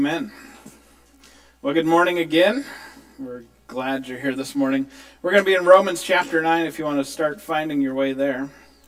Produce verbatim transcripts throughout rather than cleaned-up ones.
Amen. Well, good morning again. We're glad you're here this morning. We're going to be in Romans chapter nine if you want to start finding your way there.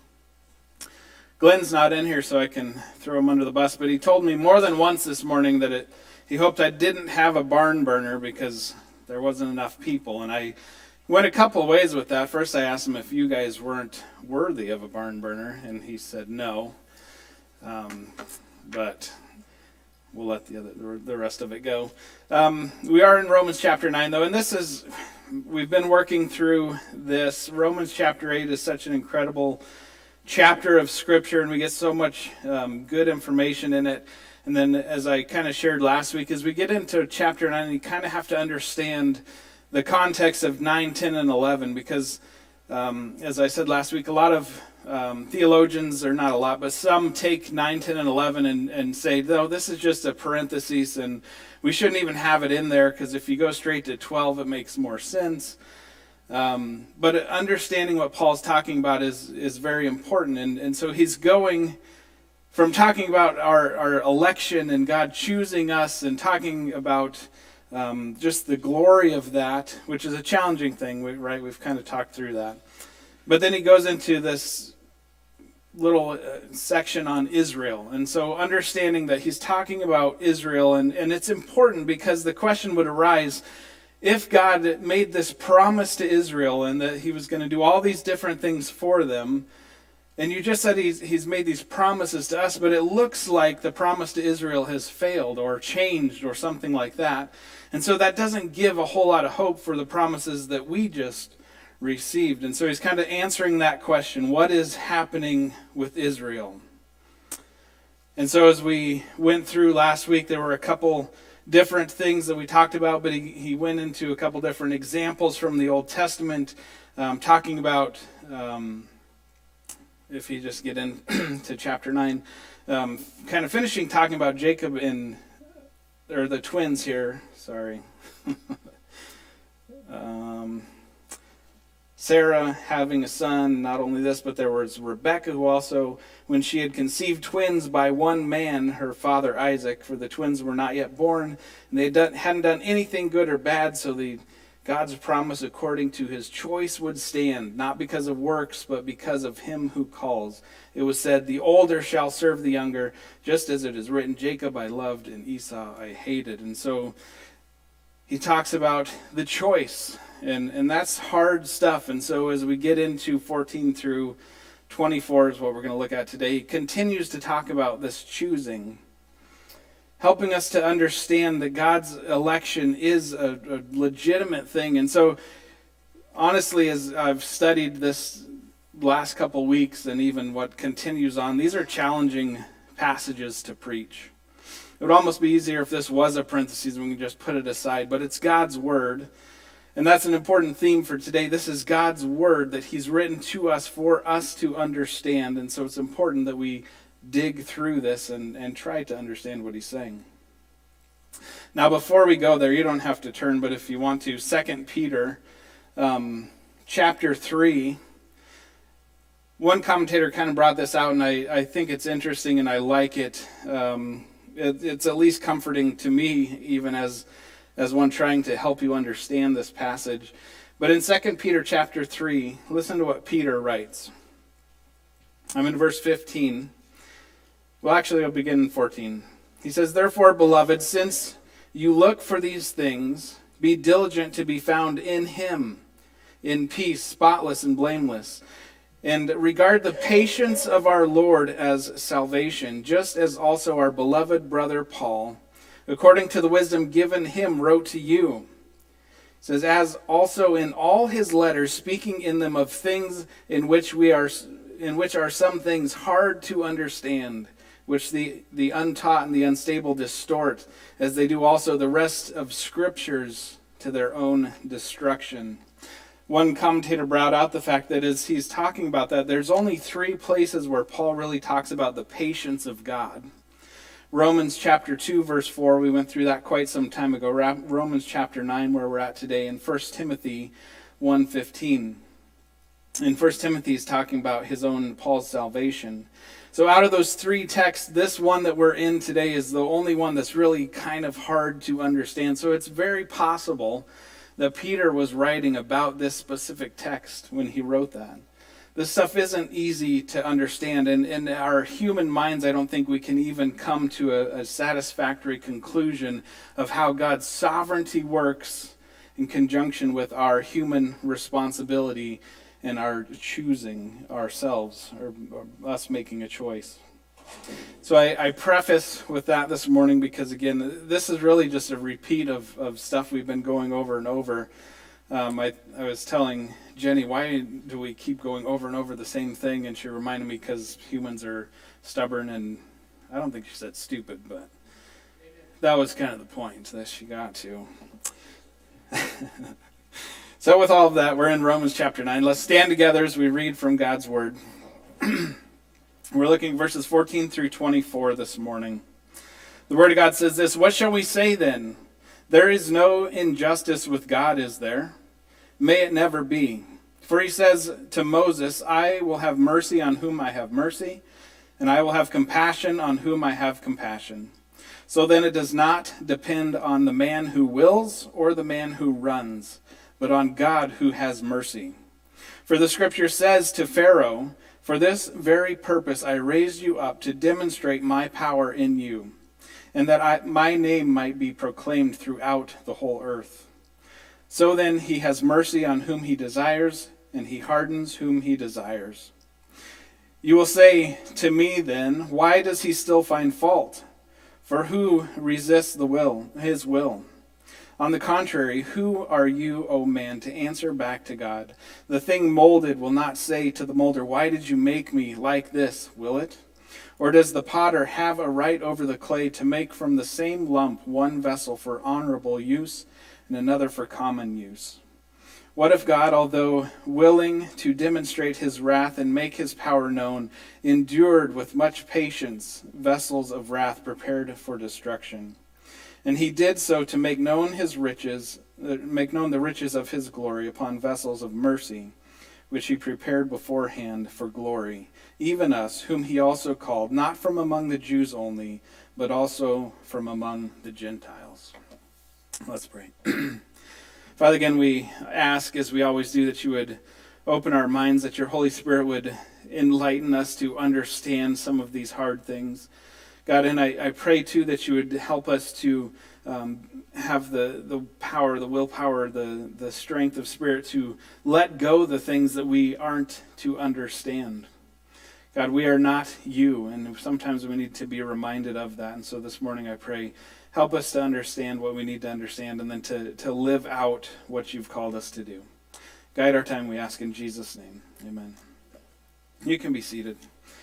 Glenn's not in here, so I can throw him under the bus, but he told me more than once this morning that it, he hoped I didn't have a barn burner because there wasn't enough people. And I went a couple of ways with that. First, I asked him if you guys weren't worthy of a barn burner, and he said no. Um, but... We'll let the other, the rest of it go. Um, we are in Romans chapter nine, though, and this is, we've been working through this. Romans chapter eight is such an incredible chapter of Scripture, and we get so much um, good information in it. And then, as I kind of shared last week, as we get into chapter nine, you kind of have to understand the context of nine, ten, and eleven, because, um, as I said last week, a lot of Um, theologians, or not a lot, but some take nine, ten, and eleven and, and say, no, this is just a parenthesis and we shouldn't even have it in there because if you go straight to twelve, it makes more sense. Um, but understanding what Paul's talking about is is very important. And, and so he's going from talking about our, our election and God choosing us and talking about um, just the glory of that, which is a challenging thing, right? We've kind of talked through that. But then he goes into this little uh, section on Israel. And so understanding that he's talking about Israel, and, and it's important because the question would arise, if God made this promise to Israel and that he was going to do all these different things for them, and you just said he's, he's made these promises to us, but it looks like the promise to Israel has failed or changed or something like that. And so that doesn't give a whole lot of hope for the promises that we just received. And so he's kind of answering that question, what is happening with Israel? And so as we went through last week, there were a couple different things that we talked about, but he, he went into a couple different examples from the Old Testament, um, talking about, um, if you just get into chapter nine, um, kind of finishing talking about Jacob and, or the twins here, sorry. um... Sarah having a son, not only this, but there was Rebekah, who also, when she had conceived twins by one man, her father Isaac, for the twins were not yet born, and they had done, hadn't done anything good or bad, so the God's promise according to his choice would stand, not because of works, but because of him who calls. It was said, the older shall serve the younger, just as it is written, Jacob I loved and Esau I hated. And so he talks about the choice. And and that's hard stuff. And so as we get into fourteen through twenty-four is what we're going to look at today, he continues to talk about this choosing, helping us to understand that God's election is a, a legitimate thing. And so honestly, as I've studied this last couple weeks and even what continues on, these are challenging passages to preach. It would almost be easier if this was a parenthesis and we can just put it aside, but it's God's word. And that's an important theme for today. This is God's word that he's written to us for us to understand. And so it's important that we dig through this and, and try to understand what he's saying. Now, before we go there, you don't have to turn, but if you want to, Second Peter um, chapter three. One commentator kind of brought this out, and I, I think it's interesting and I like it. Um, it. It's at least comforting to me, even as as one trying to help you understand this passage. But in Second Peter chapter three, listen to what Peter writes. I'm in verse fifteen. Well, actually, I'll begin in fourteen. He says, therefore, beloved, since you look for these things, be diligent to be found in him, in peace, spotless and blameless. And regard the patience of our Lord as salvation, just as also our beloved brother Paul, according to the wisdom given him, wrote to you. It says, as also in all his letters, speaking in them of things in which we are, in which are some things hard to understand, which the, the untaught and the unstable distort, as they do also the rest of scriptures to their own destruction. One commentator brought out the fact that as he's talking about that, there's only three places where Paul really talks about the patience of God. Romans chapter two, verse four, we went through that quite some time ago. Romans chapter nine, where we're at today, and First Timothy one fifteen. In First Timothy, he's talking about his own, Paul's salvation. So out of those three texts, this one that we're in today is the only one that's really kind of hard to understand. So it's very possible that Peter was writing about this specific text when he wrote that. This stuff isn't easy to understand, and in our human minds, I don't think we can even come to a, a satisfactory conclusion of how God's sovereignty works in conjunction with our human responsibility and our choosing ourselves, or, or us making a choice. So I, I preface with that this morning because, again, this is really just a repeat of, of stuff we've been going over and over. Um, I, I was telling Jenny, why do we keep going over and over the same thing? And she reminded me because humans are stubborn, and I don't think she said stupid, but that was kind of the point that she got to. So with all of that, we're in Romans chapter nine. Let's stand together as we read from God's word. We're looking at verses fourteen through twenty-four this morning. The word of God says this: "What shall we say then? There is no injustice with God, is there? May it never be. For he says to Moses, I will have mercy on whom I have mercy, and I will have compassion on whom I have compassion. So then it does not depend on the man who wills or the man who runs, but on God who has mercy. For the scripture says to Pharaoh, for this very purpose I raised you up to demonstrate my power in you, and that I, my name might be proclaimed throughout the whole earth. So then he has mercy on whom he desires, and he hardens whom he desires. You will say to me then, why does he still find fault? For who resists the will, his will? On the contrary, who are you, O man, to answer back to God? The thing molded will not say to the molder, why did you make me like this, will it? Or does the potter have a right over the clay to make from the same lump one vessel for honorable use and another for common use? What if God, although willing to demonstrate his wrath and make his power known, endured with much patience vessels of wrath prepared for destruction? And he did so to make known his riches, make known the riches of his glory upon vessels of mercy, which he prepared beforehand for glory, even us, whom he also called, not from among the Jews only, but also from among the Gentiles." Let's pray. Father, again, we ask, as we always do, that you would open our minds, that your Holy Spirit would enlighten us to understand some of these hard things. God, and I, I pray, too, that you would help us to um, have the, the power, the willpower, the, the strength of spirit to let go the things that we aren't to understand. God, we are not you, and sometimes we need to be reminded of that. And so this morning I pray, help us to understand what we need to understand and then to, to live out what you've called us to do. Guide our time, we ask in Jesus' name. Amen. You can be seated.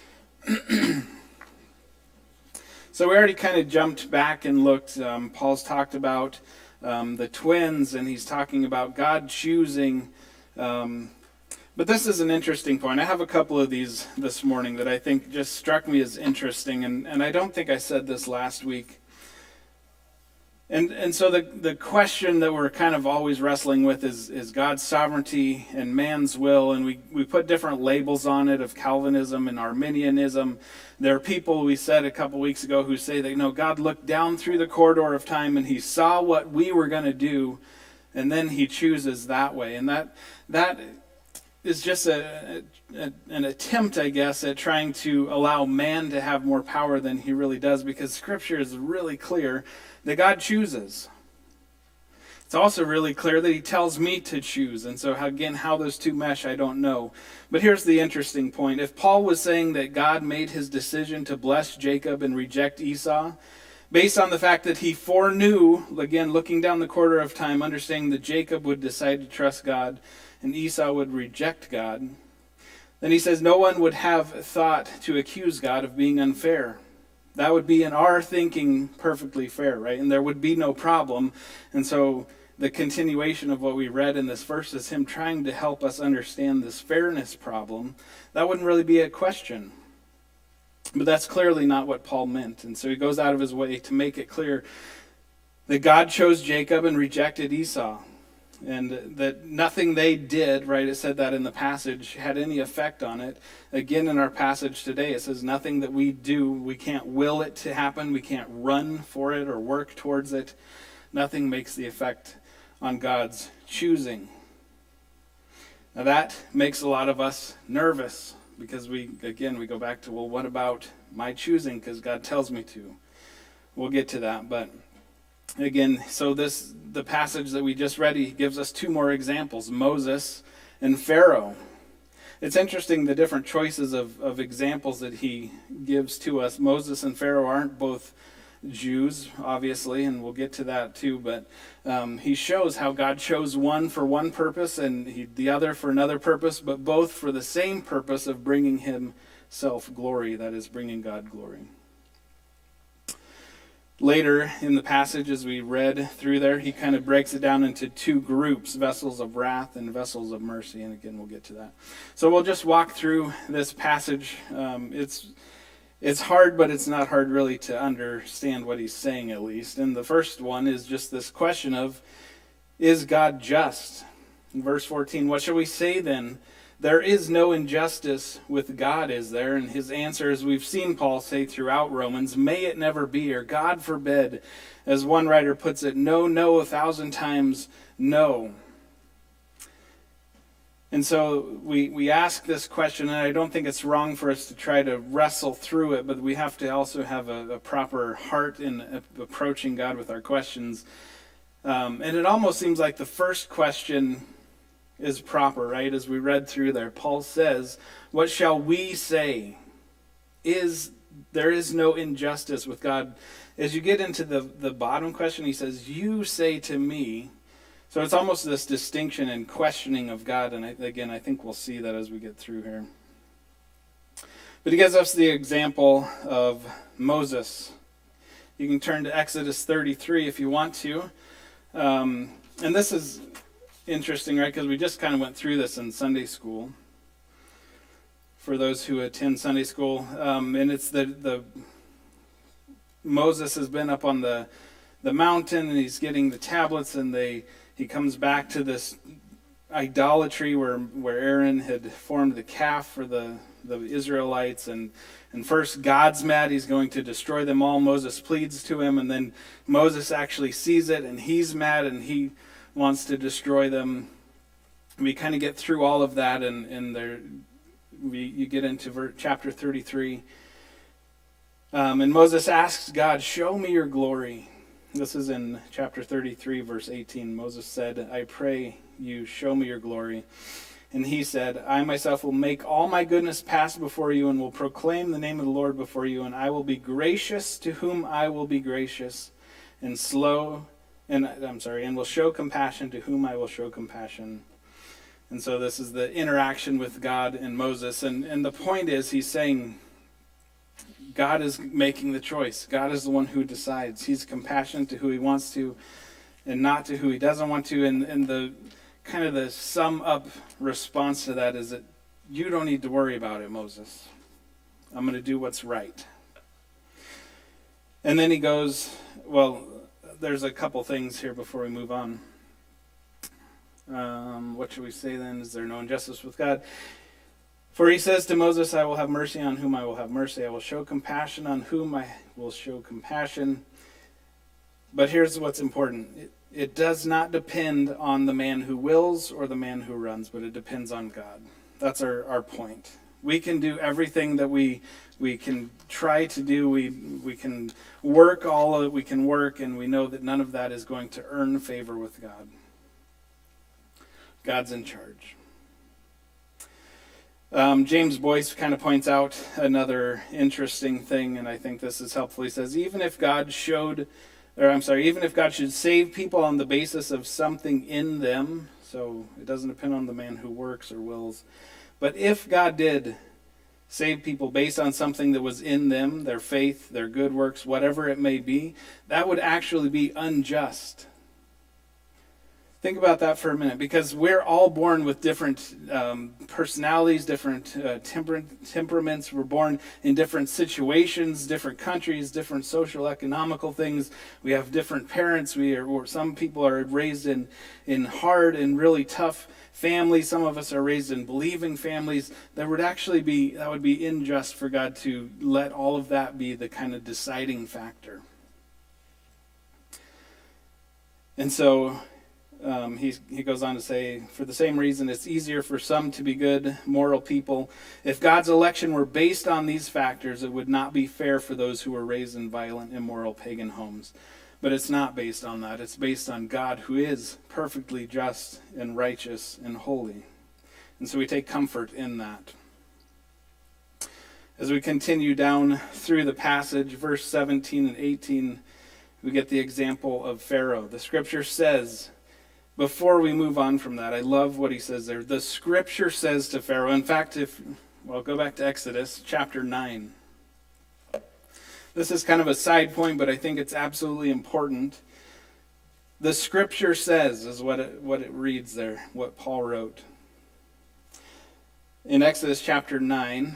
So we already kind of jumped back and looked. Um, Paul's talked about um, the twins, and he's talking about God choosing. Um, but this is an interesting point. I have a couple of these this morning that I think just struck me as interesting, and, and I don't think I said this last week. And and so the, the question that we're kind of always wrestling with is, is God's sovereignty and man's will, and we, we put different labels on it of Calvinism and Arminianism. There are people, we said a couple weeks ago, who say that, you know, God looked down through the corridor of time and he saw what we were going to do, and then he chooses that way. And that that is just a, a an attempt, I guess, at trying to allow man to have more power than he really does, because Scripture is really clear that God chooses. It's also really clear that he tells me to choose. And so, again, how those two mesh, I don't know. But here's the interesting point. If Paul was saying that God made his decision to bless Jacob and reject Esau, based on the fact that he foreknew, again, looking down the corridor of time, understanding that Jacob would decide to trust God and Esau would reject God, then he says no one would have thought to accuse God of being unfair. That would be in our thinking perfectly fair, right? And there would be no problem. And so the continuation of what we read in this verse is him trying to help us understand this fairness problem. That wouldn't really be a question. But that's clearly not what Paul meant. And so he goes out of his way to make it clear that God chose Jacob and rejected Esau. and that nothing they did, right, it said that in the passage, had any effect on it. Again, in our passage today, it says nothing that we do, we can't will it to happen, we can't run for it or work towards it. Nothing makes the effect on God's choosing. Now that makes a lot of us nervous, because we, again, we go back to, well, what about my choosing? Because God tells me to. We'll get to that, but again, so this, the passage that we just read, he gives us two more examples, Moses and Pharaoh. It's interesting the different choices of, of examples that he gives to us. Moses and Pharaoh aren't both Jews, obviously, and we'll get to that too, but um, he shows how God chose one for one purpose and he, the other for another purpose, but both for the same purpose of bringing himself glory, that is, bringing God glory. Later in the passage, as we read through there, he kind of breaks it down into two groups, vessels of wrath and vessels of mercy. And again, we'll get to that. So we'll just walk through this passage. Um, it's it's hard, but it's not hard really to understand what he's saying, at least. And the first one is just this question of, is God just? In verse fourteen, what shall we say then? There is no injustice with God, is there? And his answer, as we've seen Paul say throughout Romans, may it never be, or God forbid. As one writer puts it, no, no, a thousand times no. And so we, we ask this question, and I don't think it's wrong for us to try to wrestle through it, but we have to also have a, a proper heart in approaching God with our questions. Um, and it almost seems like the first question is proper, right? As we read through there, Paul says, what shall we say? Is there is no injustice with God. As you get into the, the bottom question, he says, you say to me. So it's almost this distinction and questioning of God, and I, again, I think we'll see that as we get through here. But he gives us the example of Moses. You can turn to Exodus thirty-three if you want to. Um, and this is interesting, right? Because we just kind of went through this in Sunday school. For those who attend Sunday school, um, and it's the the Moses has been up on the the mountain and he's getting the tablets, and they he comes back to this idolatry where where Aaron had formed the calf for the the Israelites, and and first God's mad, he's going to destroy them all. Moses pleads to him, and then Moses actually sees it and he's mad and he wants to destroy them. We kind of get through all of that, and, and there, we, you get into ver, chapter thirty-three. Um, and Moses asks God, show me your glory. This is in chapter thirty-three, verse eighteen. Moses said, I pray you, show me your glory. And he said, I myself will make all my goodness pass before you and will proclaim the name of the Lord before you, and I will be gracious to whom I will be gracious, and slow And I'm sorry, and will show compassion to whom I will show compassion. And so this is the interaction with God and Moses. And, and the point is, he's saying God is making the choice. God is the one who decides. He's compassionate to who he wants to and not to who he doesn't want to. And, and the kind of the sum up response to that is that you don't need to worry about it, Moses. I'm going to do what's right. And then he goes, well, there's a couple things here before we move on. Um, what should we say then? Is there no injustice with God? For he says to Moses, I will have mercy on whom I will have mercy. I will show compassion on whom I will show compassion. But here's what's important. It, it does not depend on the man who wills or the man who runs, but it depends on God. That's our, our point. We can do everything that we we can try to do. We we can work all that we can work, and we know that none of that is going to earn favor with God. God's in charge. Um, James Boyce kind of points out another interesting thing, and I think this is helpful. He says, even if God showed, or I'm sorry, even if God should save people on the basis of something in them, so it doesn't depend on the man who works or wills, but if God did save people based on something that was in them, their faith, their good works, whatever it may be, that would actually be unjust. Think about that for a minute, because we're all born with different um, personalities, different uh, temper- temperaments. We're born in different situations, different countries, different social, economical things. We have different parents. We are, or some people are raised in, in hard and really tough families. Some of us are raised in believing families. That would actually be, that would be unjust for God to let all of that be the kind of deciding factor. And so, Um, he, he goes on to say, for the same reason, it's easier for some to be good, moral people. If God's election were based on these factors, it would not be fair for those who were raised in violent, immoral, pagan homes. But it's not based on that. It's based on God, who is perfectly just and righteous and holy. And so we take comfort in that. As we continue down through the passage, verse seventeen and eighteen, we get the example of Pharaoh. The scripture says, before we move on from that, I love what he says there. The scripture says to Pharaoh, in fact, if, well, go back to Exodus chapter nine. This is kind of a side point, but I think it's absolutely important. The scripture says is what it, what it reads there, what Paul wrote. In Exodus chapter nine,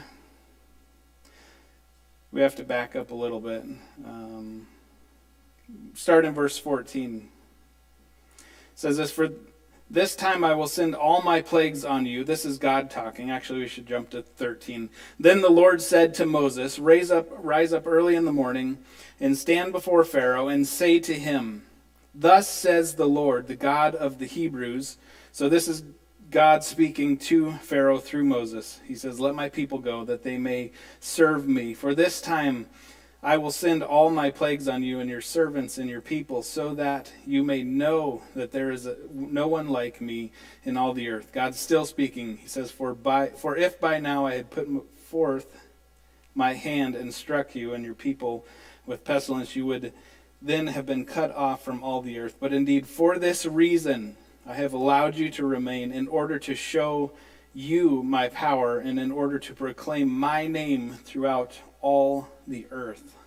we have to back up a little bit. Um, start in verse fourteen. It says this, for this time I will send all my plagues on you. This is God talking. Actually, we should jump to thirteen. Then the Lord said to Moses, Raise up, rise up early in the morning and stand before Pharaoh and say to him, Thus says the Lord, the God of the Hebrews. So this is God speaking to Pharaoh through Moses. He says, Let my people go, that they may serve me. For this time I will send all my plagues on you and your servants and your people, so that you may know that there is a, no one like me in all the earth. God's still speaking. He says, For by for if by now I had put forth my hand and struck you and your people with pestilence, you would then have been cut off from all the earth. But indeed, for this reason I have allowed you to remain, in order to show you my power and in order to proclaim my name throughout all the earth.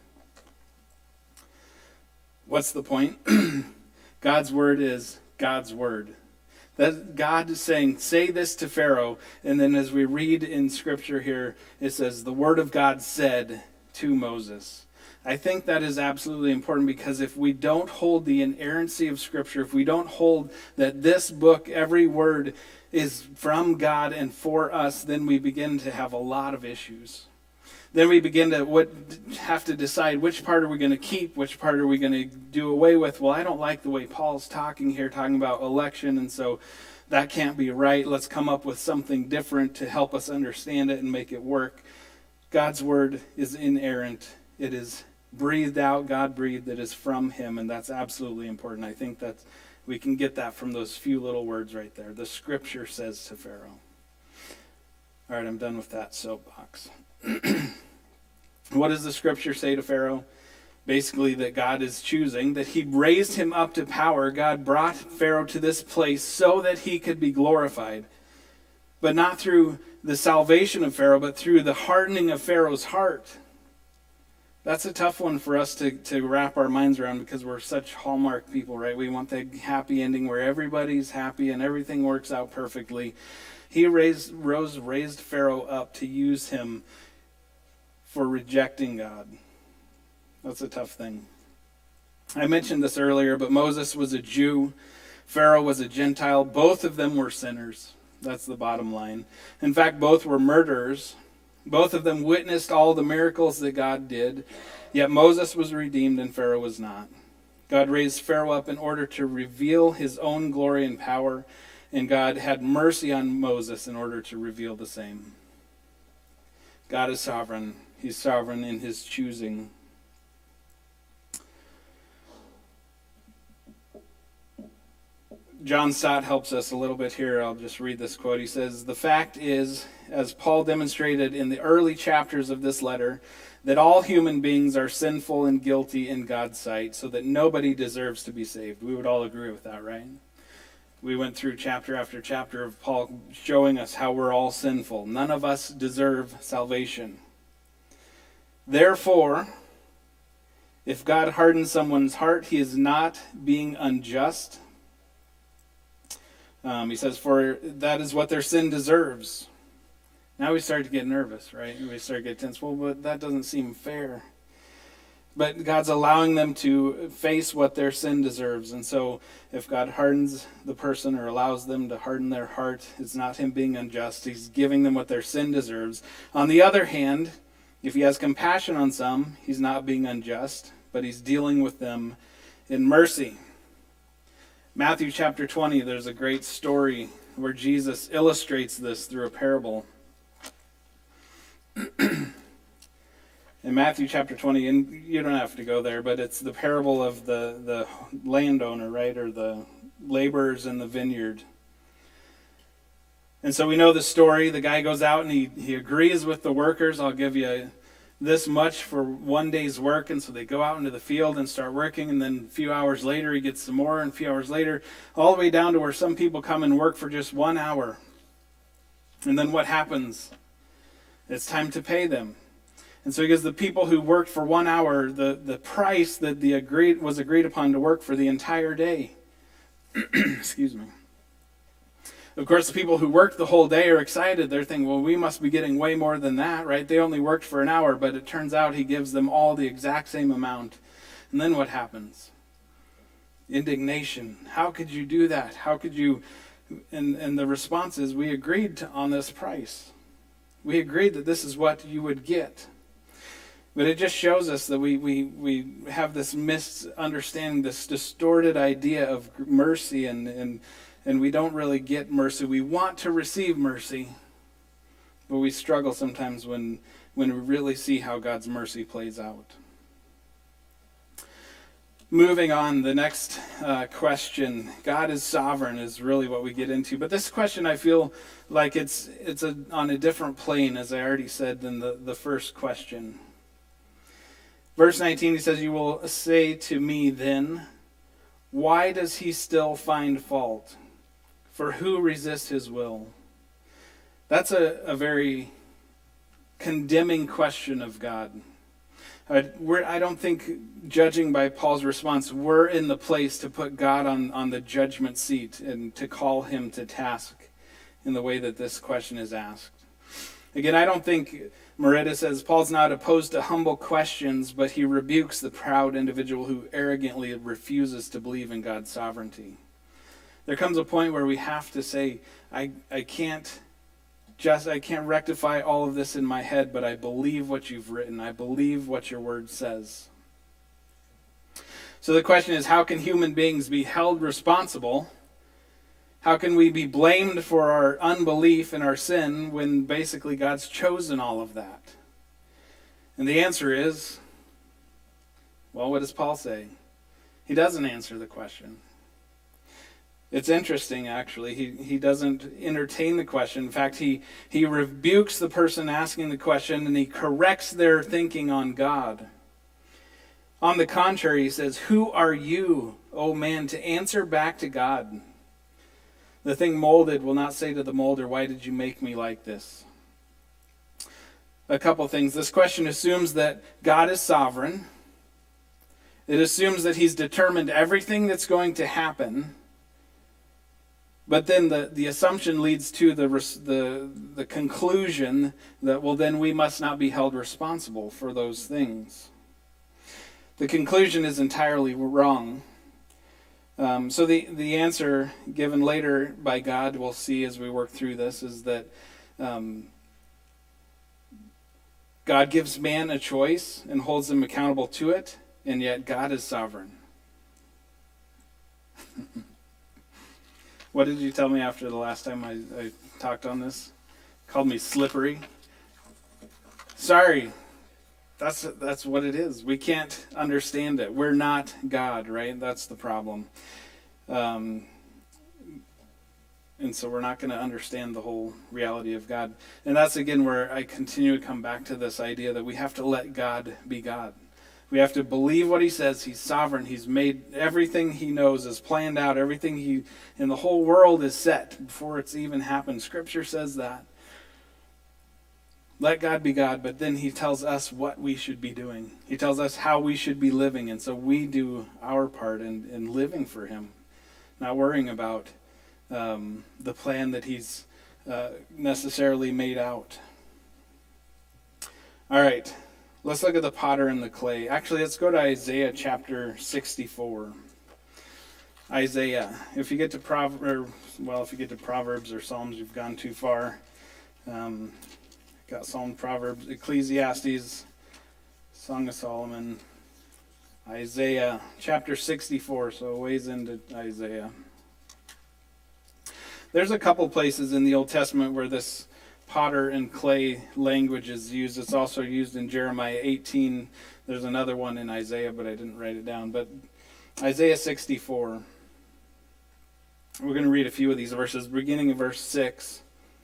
What's the point? God's word is God's word. That God is saying, say this to Pharaoh, and then as we read in scripture here, it says, the word of God said to Moses. I think that is absolutely important, because if we don't hold the inerrancy of scripture, if we don't hold that this book, every word is from God and for us, then we begin to have a lot of issues. Then we begin to what, have to decide which part are we going to keep, which part are we going to do away with. Well, I don't like the way Paul's talking here, talking about election, and so that can't be right. Let's come up with something different to help us understand it and make it work. God's word is inerrant. It is breathed out, God breathed. It is from him, and that's absolutely important. I think that we can get that from those few little words right there. The scripture says to Pharaoh. All right, I'm done with that soapbox. What does the scripture say to Pharaoh? Basically that God is choosing, that he raised him up to power. God brought Pharaoh to this place so that he could be glorified. But not through the salvation of Pharaoh, but through the hardening of Pharaoh's heart. That's a tough one for us to, to wrap our minds around, because we're such hallmark people, right? We want the happy ending where everybody's happy and everything works out perfectly. He raised, rose, raised Pharaoh up to use him for rejecting God. That's a tough thing. I mentioned this earlier, but Moses was a Jew. Pharaoh was a Gentile. Both of them were sinners. That's the bottom line. In fact, both were murderers. Both of them witnessed all the miracles that God did. Yet Moses was redeemed and Pharaoh was not. God raised Pharaoh up in order to reveal his own glory and power, and God had mercy on Moses in order to reveal the same. God is sovereign. He's sovereign in his choosing. John Stott helps us a little bit here. I'll just read this quote. He says, "The fact is, as Paul demonstrated in the early chapters of this letter, that all human beings are sinful and guilty in God's sight, so that nobody deserves to be saved." We would all agree with that, right? We went through chapter after chapter of Paul showing us how we're all sinful. None of us deserve salvation. Therefore, if God hardens someone's heart, he is not being unjust. Um, he says, for that is what their sin deserves. Now we start to get nervous, right? We start to get tense. Well, but that doesn't seem fair. But God's allowing them to face what their sin deserves. And so if God hardens the person or allows them to harden their heart, it's not him being unjust. He's giving them what their sin deserves. On the other hand, if he has compassion on some, he's not being unjust, but he's dealing with them in mercy. Matthew chapter twenty, there's a great story where Jesus illustrates this through a parable. In Matthew chapter twenty, and you don't have to go there, but it's the parable of the, the landowner, right, or the laborers in the vineyard. And so we know the story. The guy goes out and he, he agrees with the workers. I'll give you this much for one day's work. And so they go out into the field and start working. And then a few hours later, he gets some more. And a few hours later, all the way down to where some people come and work for just one hour. And then what happens? It's time to pay them. And so he gives the people who worked for one hour the, the price that the agreed was agreed upon to work for the entire day. Excuse me. Of course, the people who worked the whole day are excited. They're thinking, well, we must be getting way more than that, right? They only worked for an hour, but it turns out he gives them all the exact same amount. And then what happens? Indignation. How could you do that? How could you? And, and the response is, we agreed to, on this price. We agreed that this is what you would get. But it just shows us that we, we, we have this misunderstanding, this distorted idea of mercy, and, and, and we don't really get mercy. We want to receive mercy, but we struggle sometimes when, when we really see how God's mercy plays out. Moving on, the next uh, question, God is sovereign, is really what we get into. But this question, I feel like it's it's a, on a different plane, as I already said, than the, the first question. Verse nineteen, he says, you will say to me then, why does he still find fault? For who resists his will? That's a, a very condemning question of God. I, we're, I don't think, judging by Paul's response, we're in the place to put God on, on the judgment seat and to call him to task in the way that this question is asked. Again, I don't think Merida says Paul's not opposed to humble questions, but he rebukes the proud individual who arrogantly refuses to believe in God's sovereignty. There comes a point where we have to say, I, I can't just I can't rectify all of this in my head, but I believe what you've written. I believe what your word says. So the question is, how can human beings be held responsible? How can we be blamed for our unbelief and our sin when basically God's chosen all of that? And the answer is, well, what does Paul say? He doesn't answer the question. It's interesting, actually. He he doesn't entertain the question. In fact, he, he rebukes the person asking the question, and he corrects their thinking on God. On the contrary, he says, who are you, O man, to answer back to God? The thing molded will not say to the molder, why did you make me like this? A couple things. This question assumes that God is sovereign. It assumes that he's determined everything that's going to happen. But then the, the assumption leads to the, the, the conclusion that, well, then we must not be held responsible for those things. The conclusion is entirely wrong. Um, so the, the answer given later by God, we'll see as we work through this, is that um, God gives man a choice and holds them accountable to it, and yet God is sovereign. What did you tell me after the last time I, I talked on this? Called me slippery. Sorry. That's that's what it is. We can't understand it. We're not God, right? That's the problem. Um, and so we're not going to understand the whole reality of God. And that's, again, where I continue to come back to this idea that we have to let God be God. We have to believe what he says. He's sovereign. He's made everything he knows is planned out. Everything he in the whole world is set before it's even happened. Scripture says that. Let God be God, but then he tells us what we should be doing. He tells us how we should be living, and so we do our part in, in living for him, not worrying about um, the plan that he's uh, necessarily made out. All right, let's look at the potter and the clay. Actually, let's go to Isaiah chapter sixty-four. Isaiah. If you get to Proverbs, well, if you get to Proverbs or Psalms, you've gone too far. Um, got Psalm, Proverbs, Ecclesiastes, Song of Solomon, Isaiah chapter sixty-four. So a ways into Isaiah. There's a couple places in the Old Testament where this potter and clay language is used. It's also used in Jeremiah eighteen. There's another one in Isaiah, but I didn't write it down. But Isaiah sixty-four. We're going to read a few of these verses, beginning in verse six.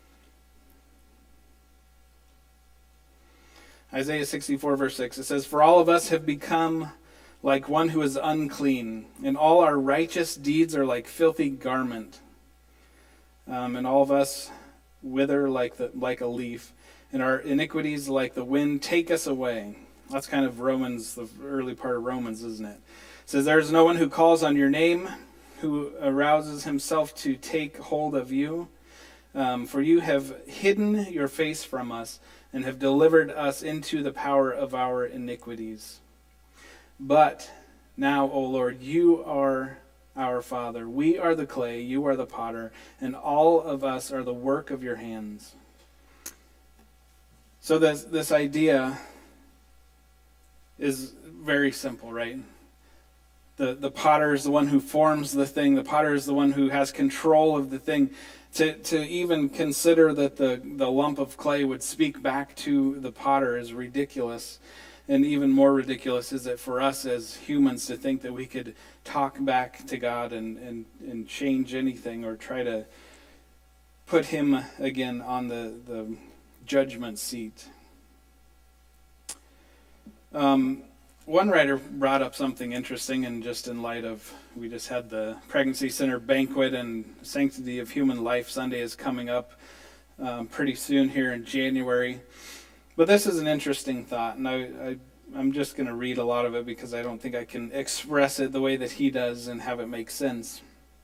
Isaiah sixty-four, verse six. It says, "For all of us have become like one who is unclean, and all our righteous deeds are like filthy garment. Um, and all of us wither like the like a leaf, and our iniquities like the wind take us away." That's kind of Romans, the early part of Romans, isn't it? It says, "There is no one who calls on your name, who arouses himself to take hold of you. Um, for you have hidden your face from us, and have delivered us into the power of our iniquities. But now, O Lord, you are our Father. We are the clay, you are the potter, and all of us are the work of your hands." So this, this idea is very simple, right? The, the potter is the one who forms the thing. The potter is the one who has control of the thing. To, to even consider that the, the lump of clay would speak back to the potter is ridiculous. And even more ridiculous is it for us as humans to think that we could talk back to God and, and, and change anything or try to put him again on the, the judgment seat. Um, one writer brought up something interesting, and just in light of, we just had the Pregnancy Center banquet, and Sanctity of Human Life Sunday is coming up um, pretty soon here in January. But this is an interesting thought, and I, I, I'm just going to read a lot of it because I don't think I can express it the way that he does and have it make sense.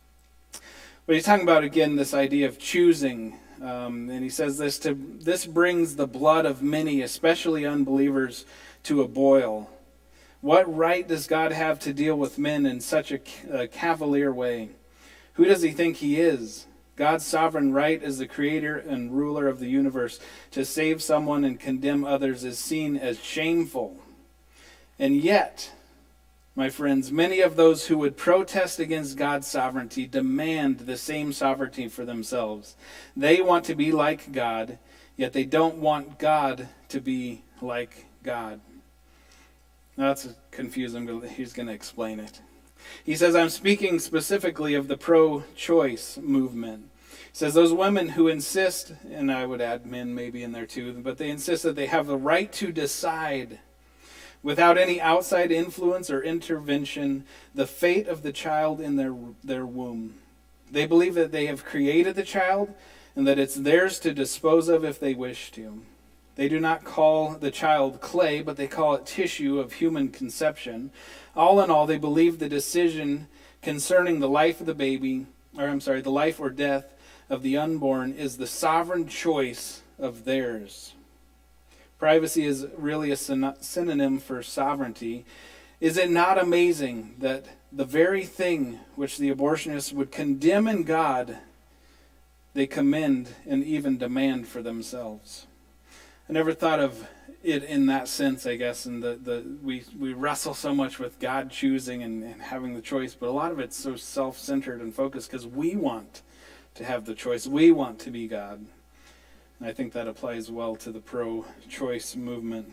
But he's talking about, again, this idea of choosing. Um, and he says this, to, this brings the blood of many, especially unbelievers, to a boil. What right does God have to deal with men in such a, a cavalier way? Who does he think he is? God's sovereign right as the creator and ruler of the universe to save someone and condemn others is seen as shameful. And yet, my friends, many of those who would protest against God's sovereignty demand the same sovereignty for themselves. They want to be like God, yet they don't want God to be like God. Now that's confusing, but he's going to explain it. He says, I'm speaking specifically of the pro-choice movement. He says those women who insist, and I would add men maybe in there too, but they insist that they have the right to decide without any outside influence or intervention the fate of the child in their, their womb. They believe that they have created the child and that it's theirs to dispose of if they wish to. They do not call the child clay, but they call it tissue of human conception. All in all, they believe the decision concerning the life of the baby, or I'm sorry, the life or death of the unborn is the sovereign choice of theirs. Privacy is really a synonym for sovereignty. Is it not amazing that the very thing which the abortionists would condemn in God, they commend and even demand for themselves? I never thought of it in that sense, I guess, and the, the we, we wrestle so much with God choosing and, and having the choice, but a lot of it's so self-centered and focused because we want to have the choice. We want to be God. And I think that applies well to the pro-choice movement.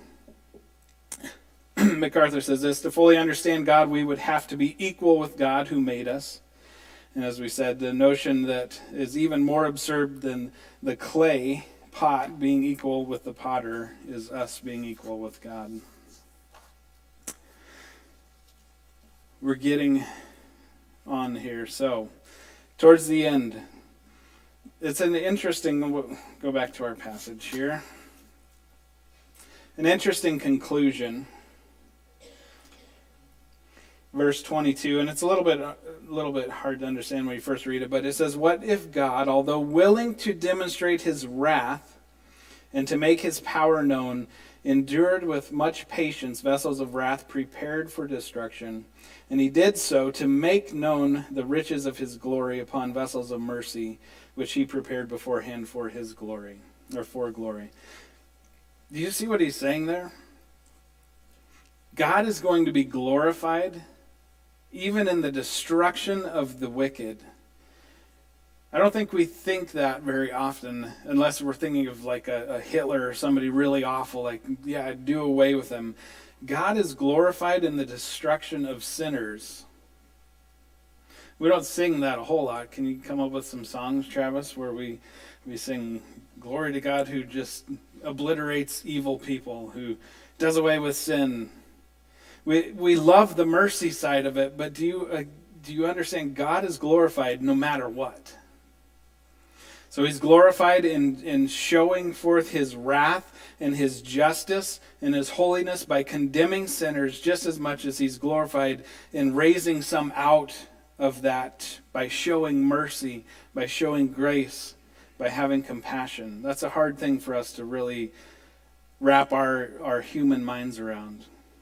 MacArthur says this, to fully understand God, we would have to be equal with God who made us. And as we said, the notion that is even more absurd than the clay pot being equal with the potter is us being equal with God. We're getting on here. So, towards the end, it's an interesting, we'll go back to our passage here. An interesting conclusion. verse twenty-two, and it's a little bit a little bit hard to understand when you first read it, but it says, "What if God, although willing to demonstrate his wrath and to make his power known, endured with much patience vessels of wrath prepared for destruction, and he did so to make known the riches of his glory upon vessels of mercy, which he prepared beforehand for his glory," or for glory. Do you see what he's saying there? God is going to be glorified even in the destruction of the wicked. I don't think we think that very often, unless we're thinking of like a, a Hitler or somebody really awful, like, yeah, do away with them. God is glorified in the destruction of sinners. We don't sing that a whole lot. Can you come up with some songs, Travis, where we, we sing glory to God who just obliterates evil people, who does away with sin? We we love the mercy side of it, but do you uh, do you understand God is glorified no matter what? So he's glorified in, in showing forth his wrath and his justice and his holiness by condemning sinners just as much as he's glorified in raising some out of that by showing mercy, by showing grace, by having compassion. That's a hard thing for us to really wrap our, our human minds around.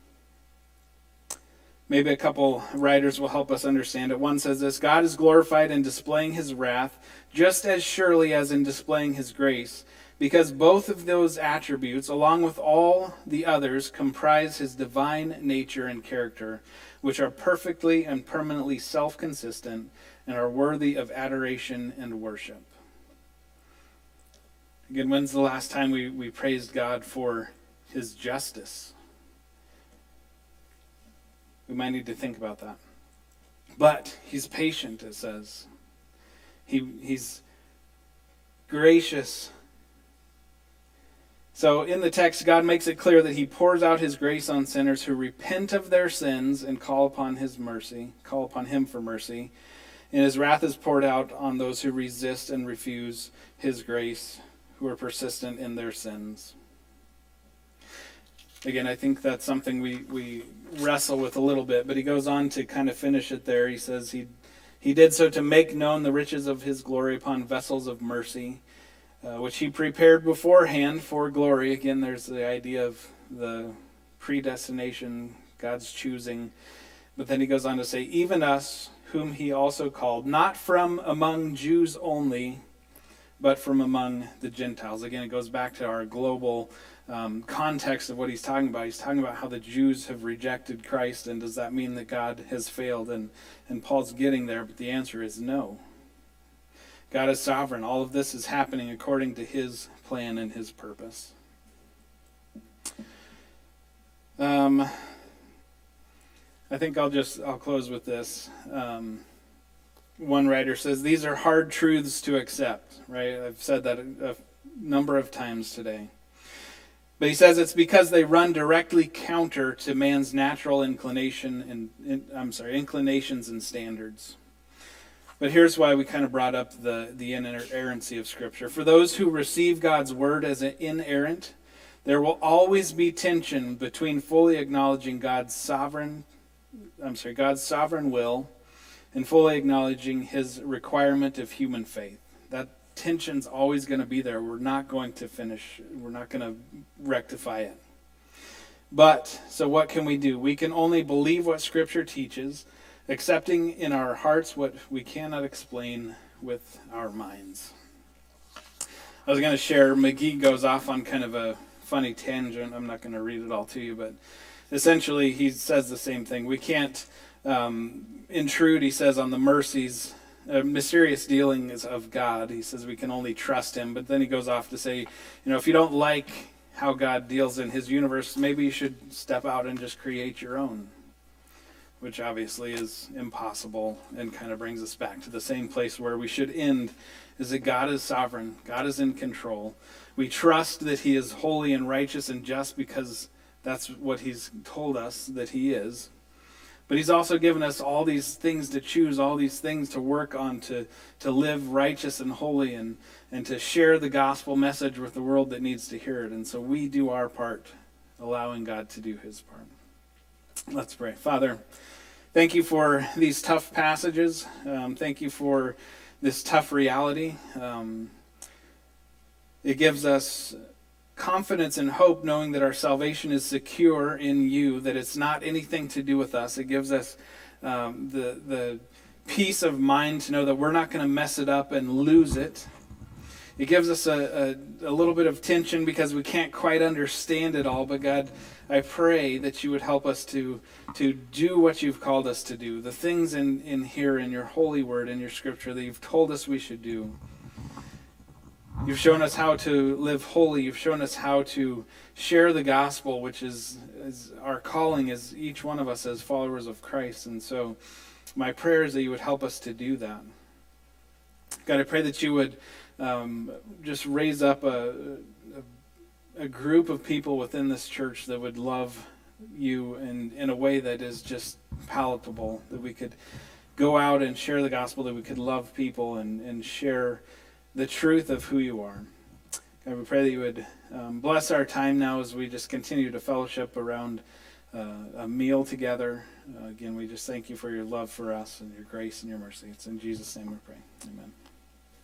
Maybe a couple writers will help us understand it. One says this: God is glorified in displaying his wrath just as surely as in displaying his grace, because both of those attributes, along with all the others, comprise his divine nature and character, which are perfectly and permanently self-consistent and are worthy of adoration and worship. Again, when's the last time we, we praised God for his justice? We might need to think about that. But he's patient, it says. He he's gracious. So in the text, God makes it clear that he pours out his grace on sinners who repent of their sins and call upon his mercy, call upon him for mercy. And his wrath is poured out on those who resist and refuse his grace, who are persistent in their sins. Again, I think that's something we, we wrestle with a little bit, but he goes on to kind of finish it there. He says he he did so to make known the riches of his glory upon vessels of mercy, uh, which he prepared beforehand for glory. Again, there's the idea of the predestination, God's choosing. But then he goes on to say, even us, whom he also called, not from among Jews only, but from among the Gentiles. Again, it goes back to our global um, context of what he's talking about. He's talking about how the Jews have rejected Christ, and does that mean that God has failed? And, and Paul's getting there, but the answer is no. God is sovereign. All of this is happening according to his plan and his purpose. Um, I think I'll just, I'll close with this. Um, One writer says, these are hard truths to accept, right? I've said that a, a number of times today. But he says it's because they run directly counter to man's natural inclination and, in, I'm sorry, inclinations and standards. But here's why we kind of brought up the, the inerrancy of Scripture. For those who receive God's word as an inerrant, there will always be tension between fully acknowledging God's sovereign, I'm sorry, God's sovereign will and fully acknowledging his requirement of human faith. That tension's always going to be there. We're not going to finish. We're not going to rectify it. But, so what can we do? We can only believe what Scripture teaches, accepting in our hearts what we cannot explain with our minds. I was going to share, McGee goes off on kind of a funny tangent. I'm not going to read it all to you, but essentially he says the same thing. We can't um, intrude, he says, on the mercies, uh, mysterious dealings of God. He says we can only trust him. But then he goes off to say, you know, if you don't like how God deals in his universe, maybe you should step out and just create your own, which obviously is impossible and kind of brings us back to the same place where we should end, is that God is sovereign. God is in control. We trust that he is holy and righteous and just because that's what he's told us that he is. But he's also given us all these things to choose, all these things to work on, to, to live righteous and holy, and, and to share the gospel message with the world that needs to hear it. And so we do our part, allowing God to do his part. Let's pray. Father, Thank you for these tough passages. Um, thank you for this tough reality. Um, it gives us confidence and hope knowing that our salvation is secure in you, that it's not anything to do with us. It gives us um, the, the peace of mind to know that we're not going to mess it up and lose it. It gives us a, a, a little bit of tension because we can't quite understand it all, but God, I pray that you would help us to, to do what you've called us to do, the things in, in here in your holy word, in your scripture that you've told us we should do. You've shown us how to live holy. You've shown us how to share the gospel, which is, is our calling as each one of us as followers of Christ. And so my prayer is that you would help us to do that. God, I pray that you would um, just raise up a, a, a group of people within this church that would love you in, in a way that is just palatable, that we could go out and share the gospel, that we could love people and, and share the truth of who you are. God, we pray that you would um, bless our time now as we just continue to fellowship around uh, a meal together. Uh, again, we just thank you for your love for us and your grace and your mercy. It's in Jesus' name we pray. Amen.